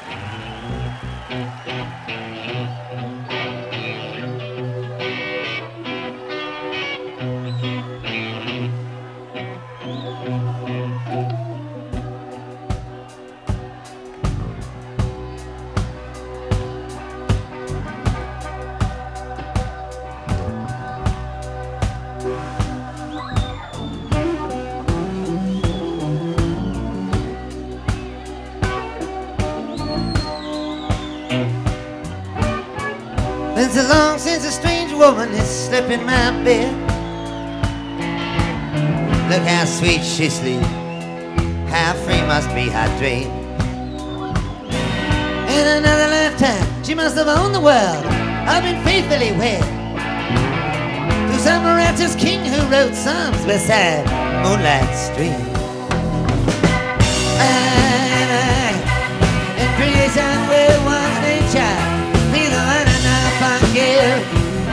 Been so long since a strange woman has slept in my bed. Look how sweet she sleeps, how free must be her dream. In another lifetime, she must have owned the world. I've been faithfully wed to some righteous king who wrote psalms beside moonlight stream. And in creation where one's nature, neither one enough forgive.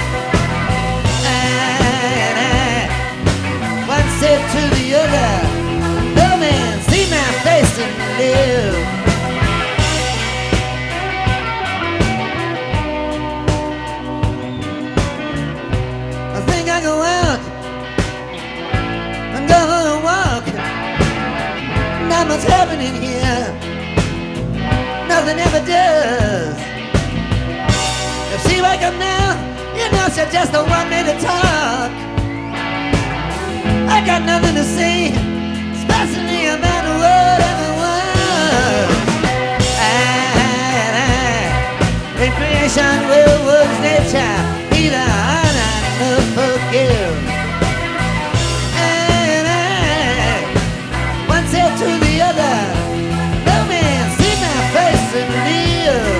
And one said to the other, no man see my face and live. I think I go out and go for a walk. Not much happening here, nothing ever does. If she wake up now, you know she just don't want me to talk. I got nothing to say, especially about whatever was. In creation where was nature, neither honor nor forgive. One said to the other, no man see my face and live.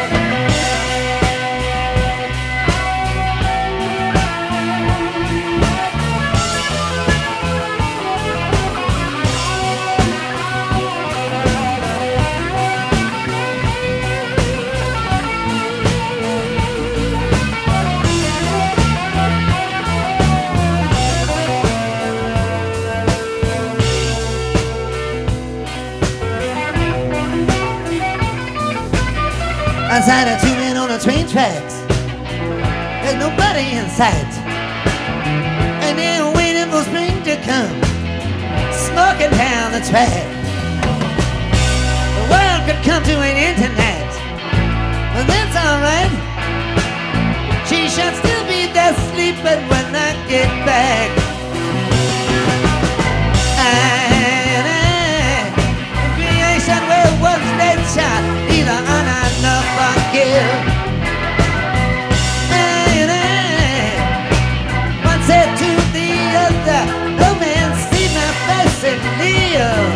Outside of 2 men on the train tracks, there's nobody in sight, and they're waiting for spring to come, smoking down the track. The world could come to an end tonight, but that's alright. She should still be there sleeping when I get back. Creation where one's nature, neither honor nor forgive. One said to the other, no man see my face and live.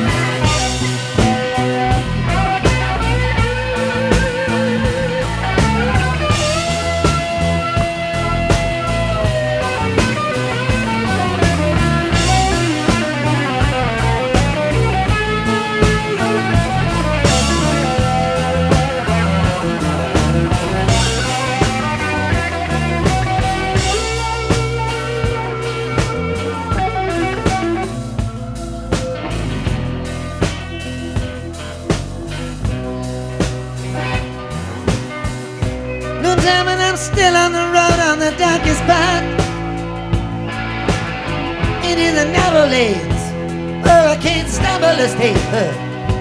And I'm still on the road on the darkest part. It is a narrow lanes where I can't stumble or stay put.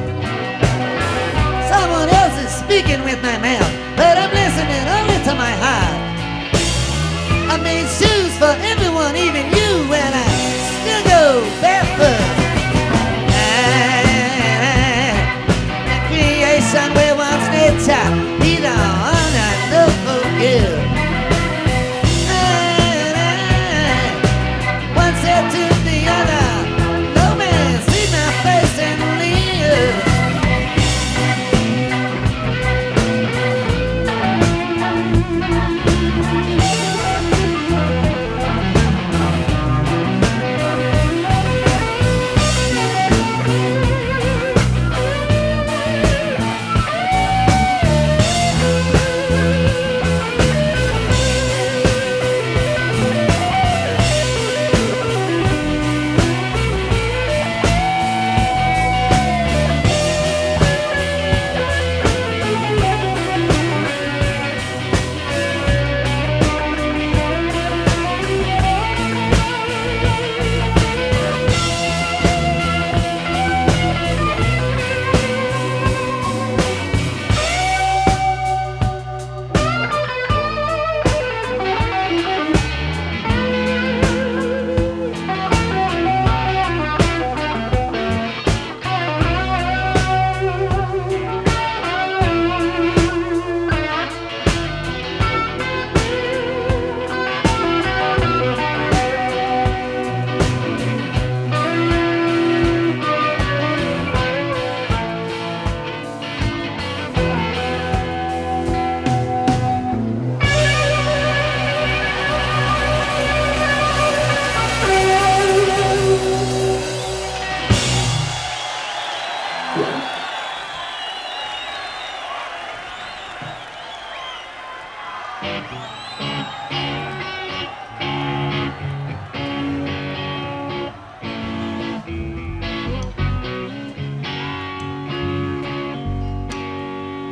Someone else is speaking with my mouth, but I'm listening only to my heart. I made shoes for everyone, even you, and I still go barefoot. Creation where one's nature, neither honor nor forgive. One said to the other, no man see my face and live.